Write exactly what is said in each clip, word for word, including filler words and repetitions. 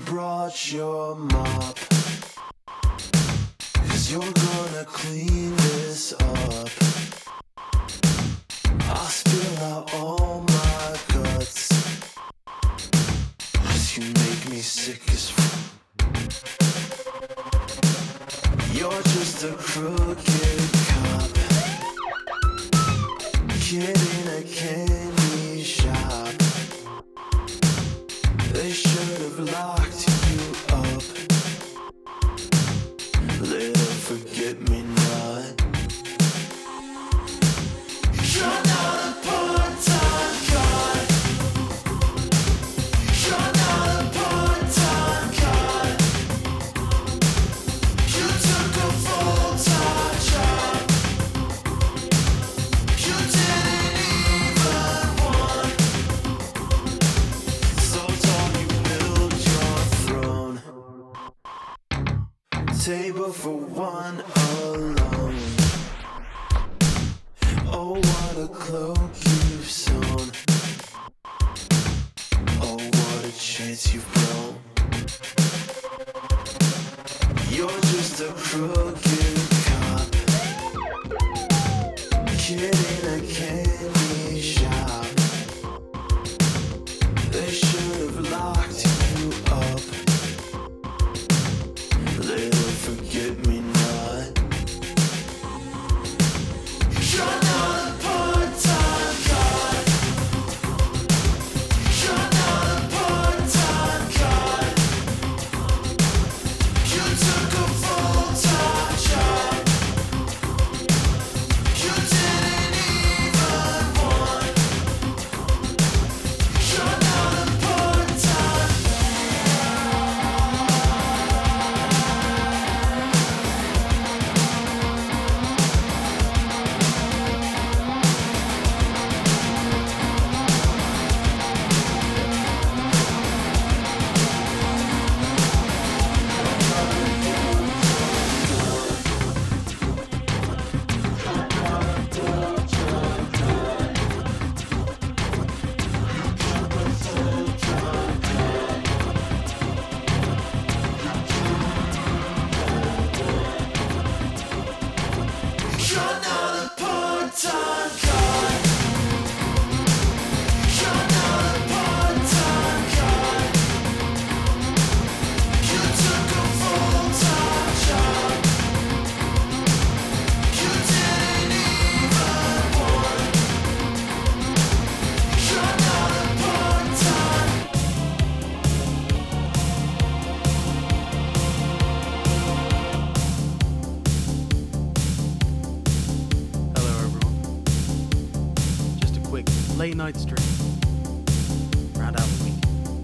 brought your mop, 'cause you're gonna clean this up. I'll spill out all my guts, 'cause you make me sick as fuck. You're just a crooked cop, kid in a candy shop. They should have locked you up, little forget-me-not. You're not a part-time cop. You're not a part-time cop. You took a full-time job. You didn't even want. So tall you build your throne, table for one alone. Oh, what a cloak you've sewn. Oh, what a chance you've blown. You're just a crooked cop, kid in a candy shop. They should have locked you up, little forget-me-not. You're not a part-time cop. You're not a part-time cop. You took a full-time job. You didn't even want. You're not a part-time. You're not a part-time cop. You're not a part-time cop. You took a full-time job. You didn't even want. You're not a part-time. Hello everyone. Just a quick late night stream. Round out the week.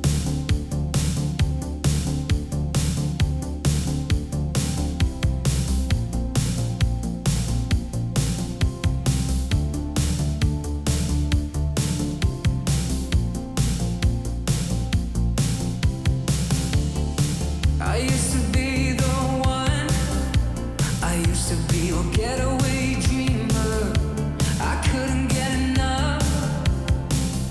I used to be the one. I used to be your getaway dreamer. I couldn't get enough.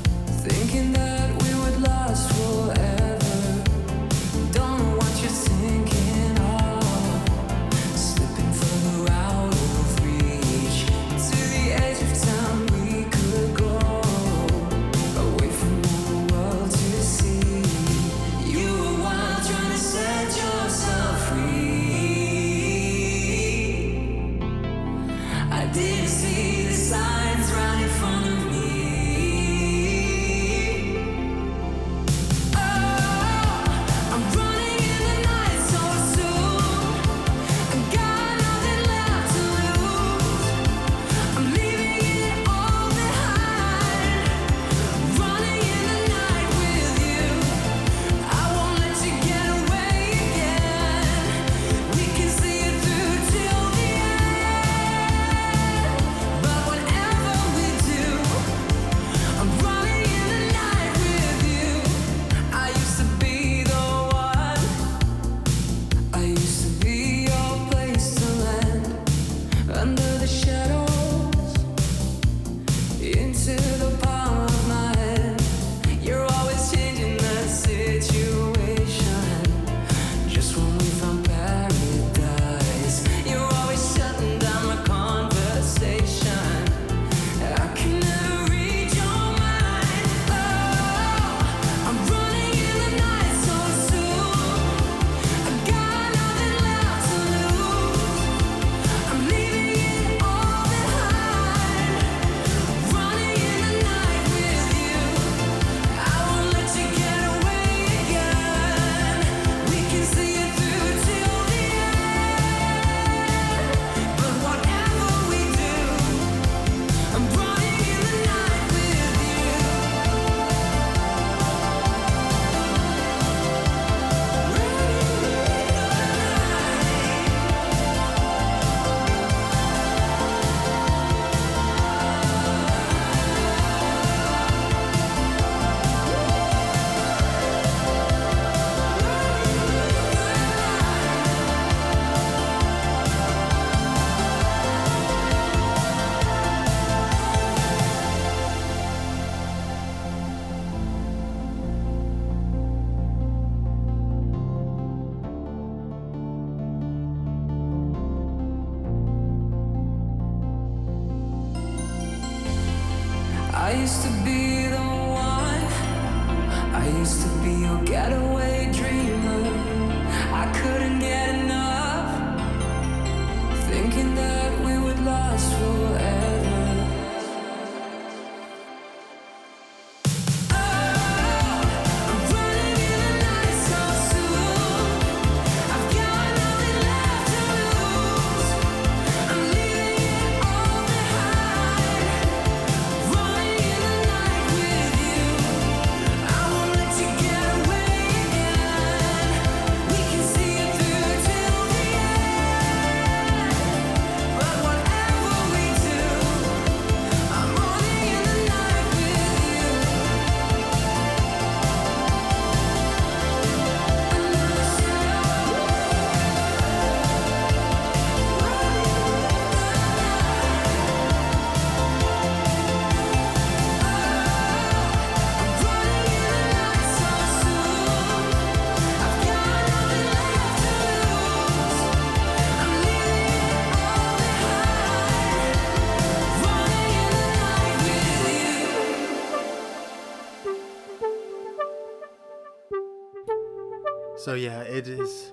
So yeah, it is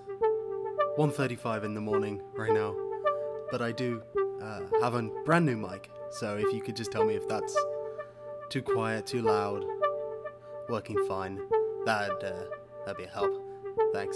one thirty-five in the morning right now, but I do uh, have a brand new mic, so if you could just tell me if that's too quiet, too loud, working fine, that'd, uh, that'd be a help. Thanks.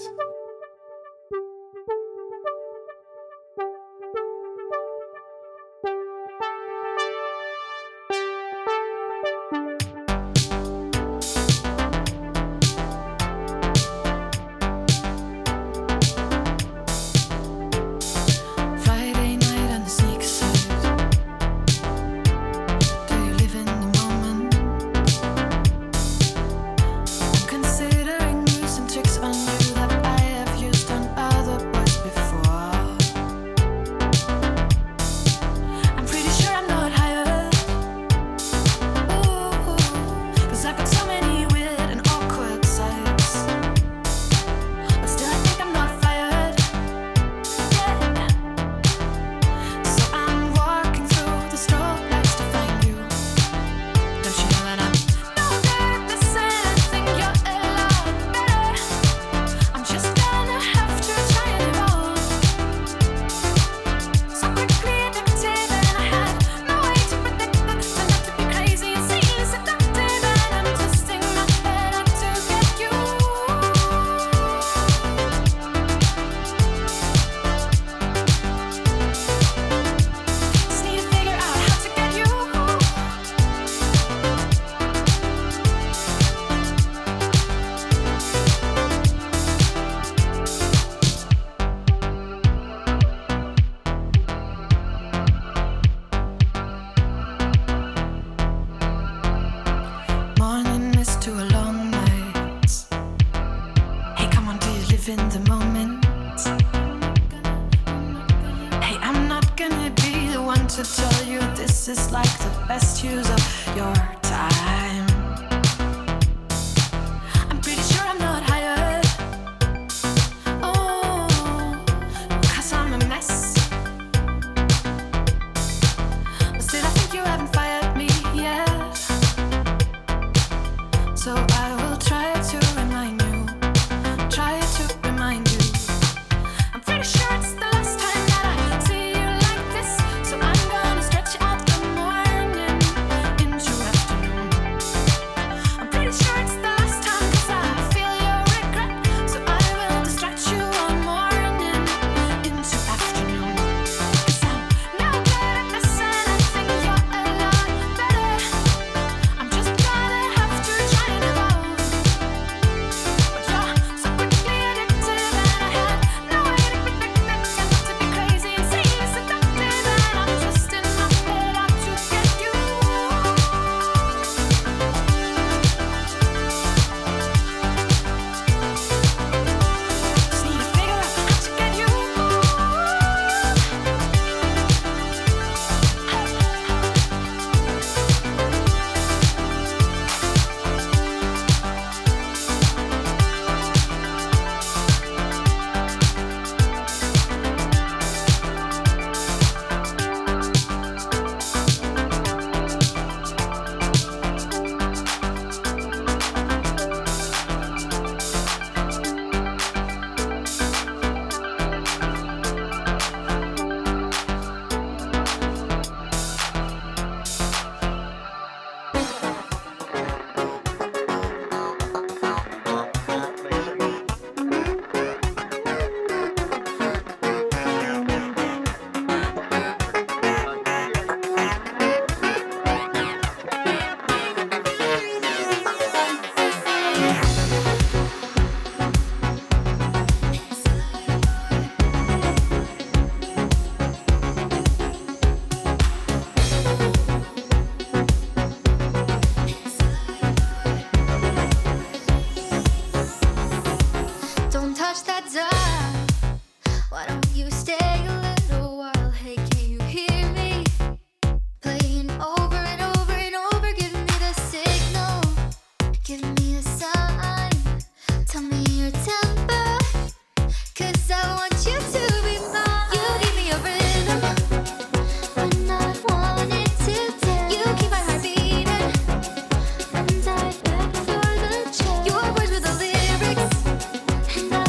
And I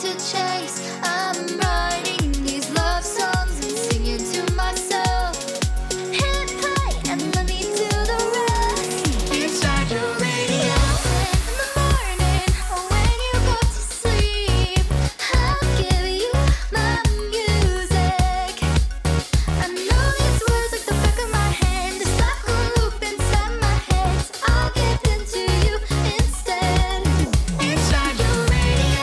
to chase. I'm writing these love songs and singing to myself. Hit play and let me do the rest. Inside your radio. In the morning or when you go to sleep, I'll give you my music. I know these words like the back of my hand. It's like a loop inside my head. So I'll give them to you instead. Inside your radio.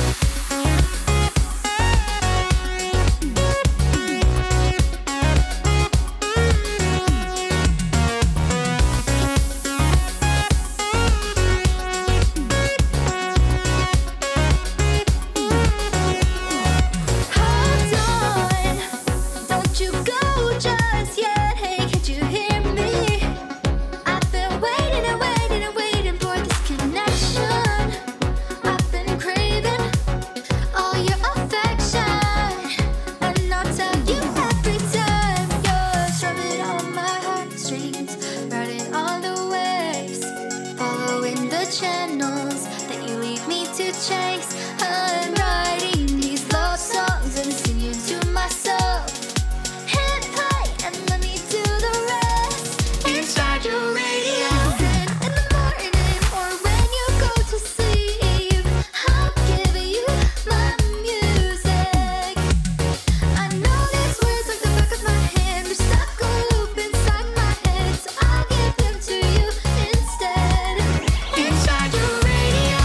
Hold on, don't you go just yet. Hey, can't you hear me? I've been waiting and waiting and waiting for this connection. I've been craving all your affection, and I'll tell you every time you're strumming on my heartstrings, riding on the waves, following the channels that you lead me to chase. I'm writing these love songs and singing to myself. Hit play and let me do the rest. Inside your radio. In the morning or when you go to sleep, I'll give you my music. I know these words like the back of my hand. They're stuck on loop inside my head, so I'll give them to you instead. Inside your radio.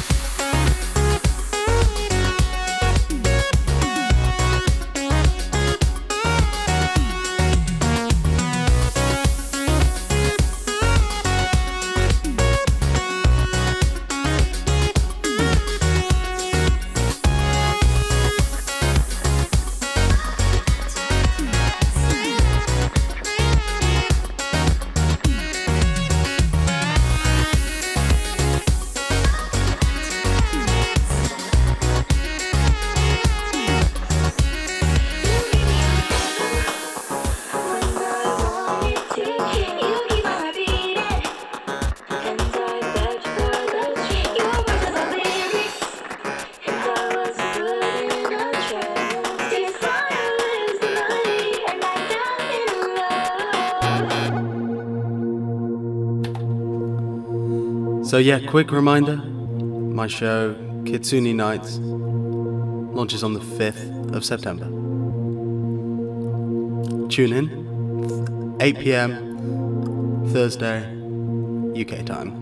So yeah, quick reminder, my show, Kitsune Nights, launches on the fifth of September. Tune in, eight p.m. Thursday, U K time.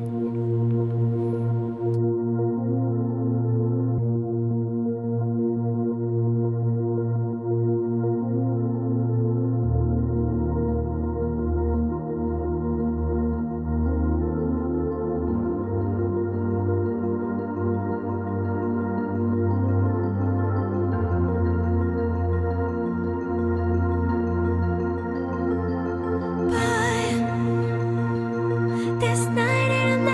This night in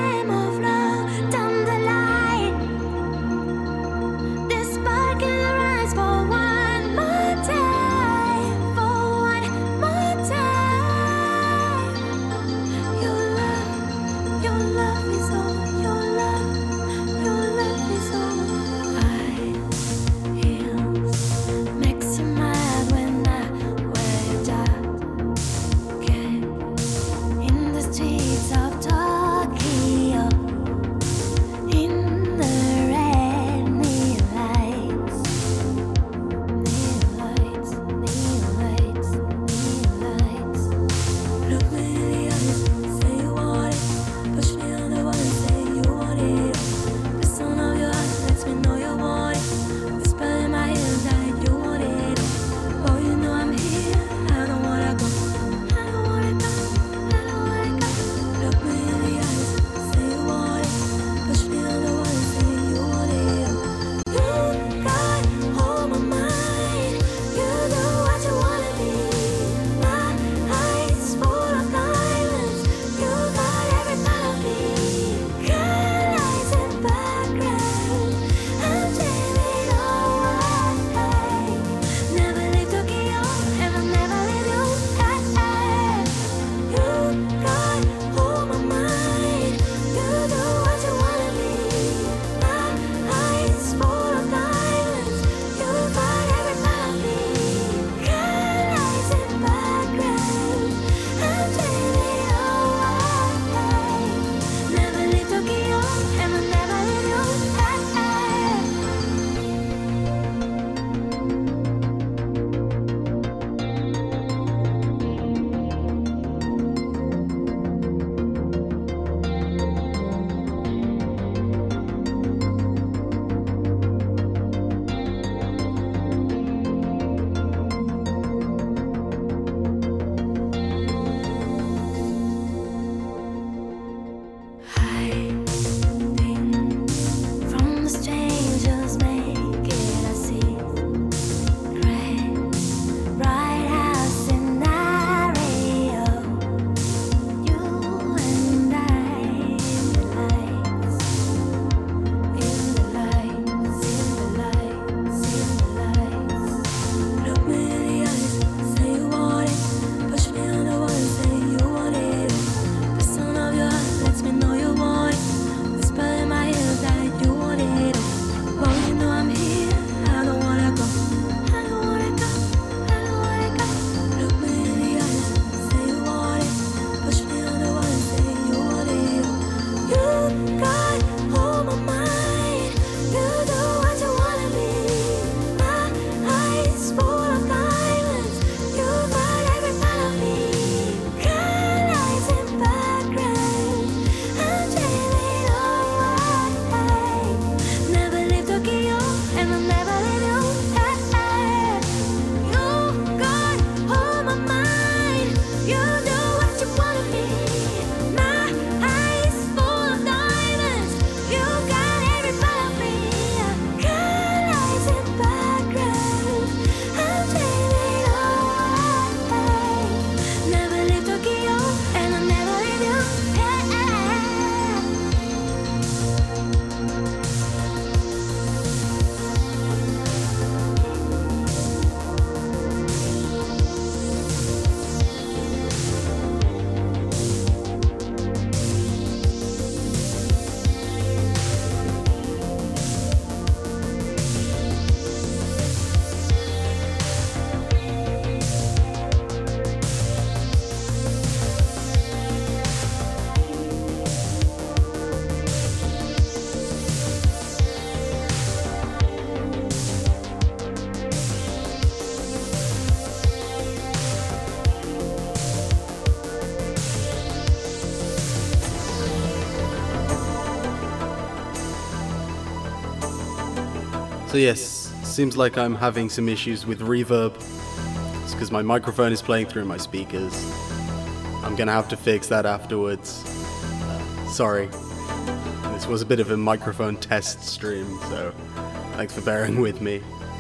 So yes, seems like I'm having some issues with reverb. It's because my microphone is playing through my speakers. I'm gonna have to fix that afterwards. Uh, sorry. This was a bit of a microphone test stream, so thanks for bearing with me.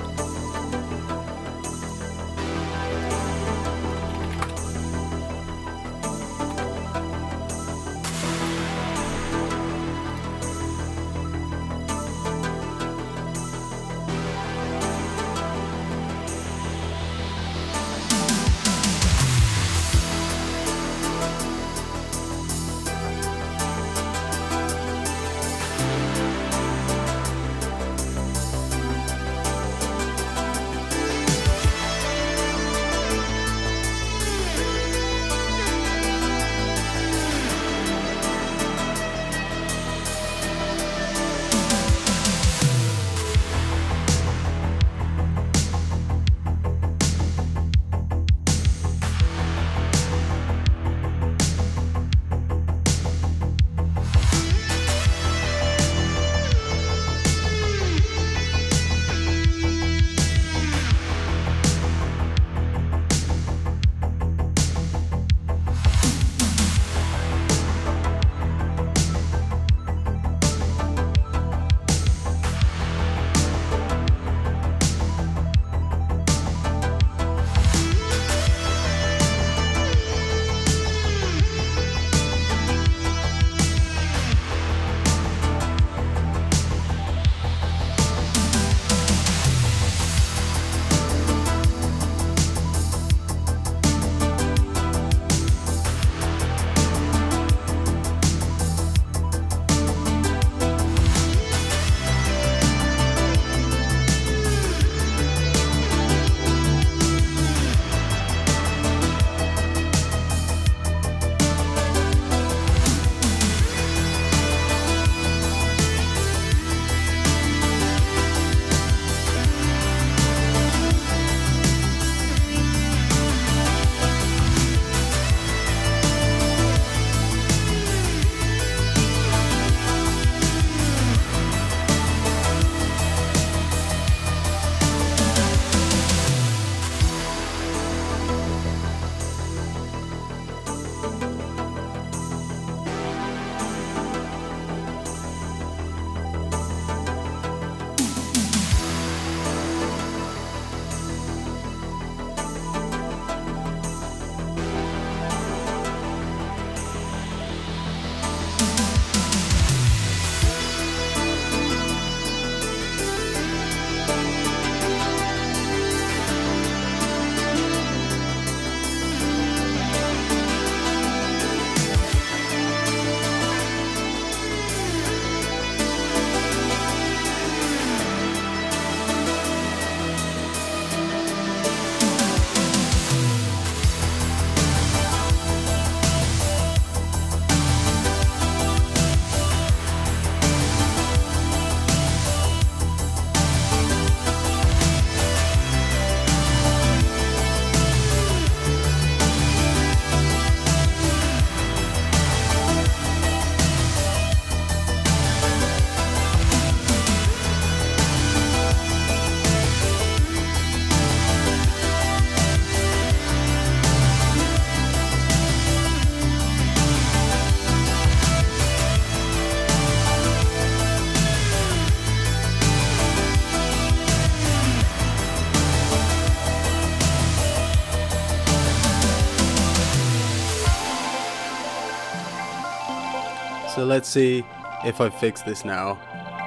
So let's see if I fix this now.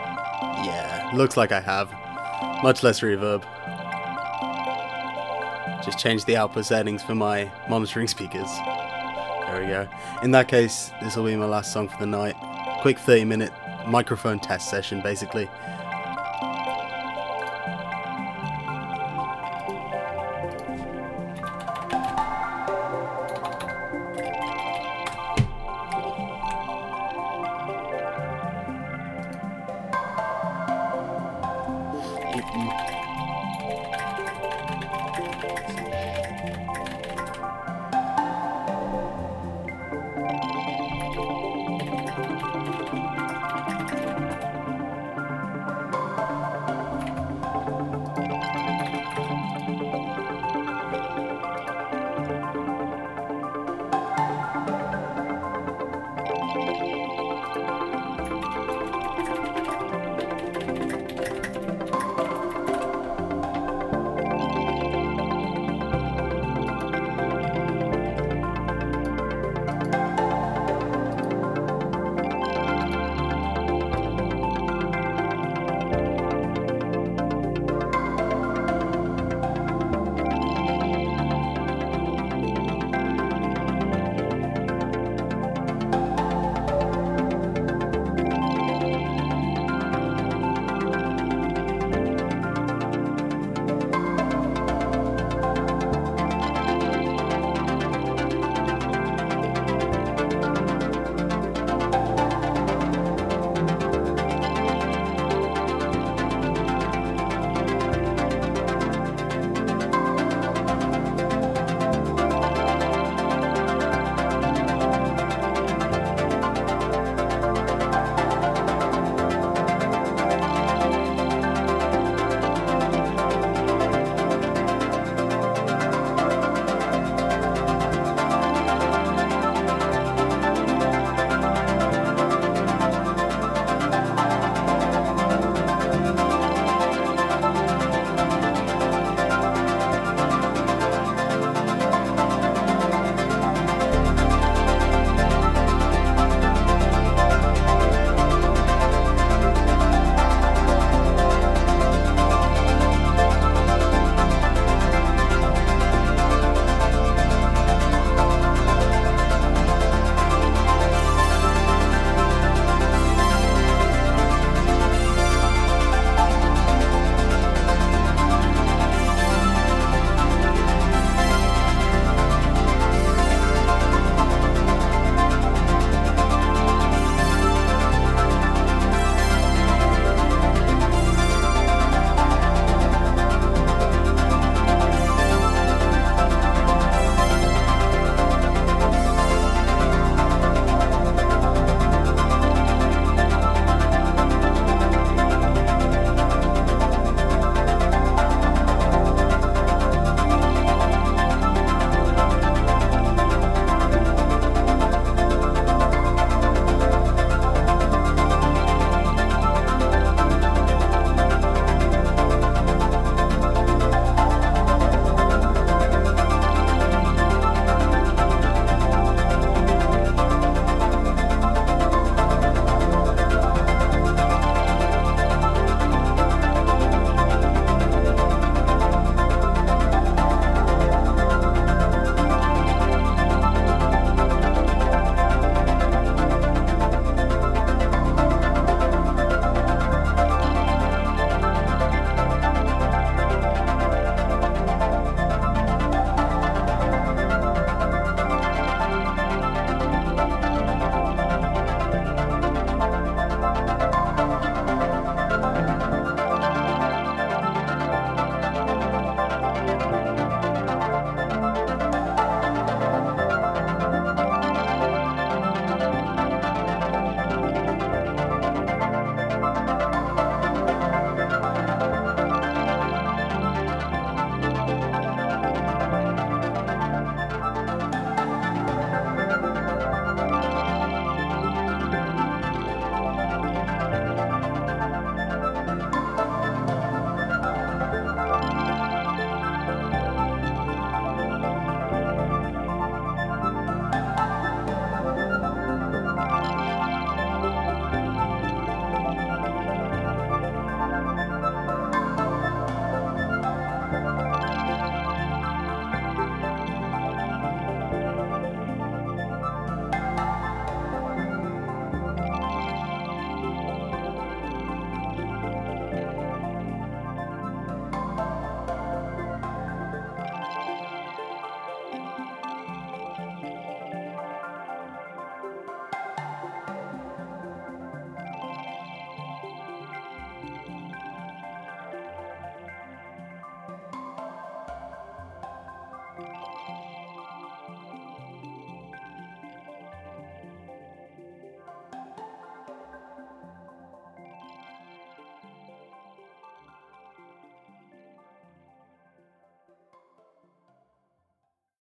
Yeah, looks like I have. Much less reverb. Just change the output settings for my monitoring speakers. There we go. In that case, this will be my last song for the night. Quick thirty minute microphone test session, basically. Mm-mm.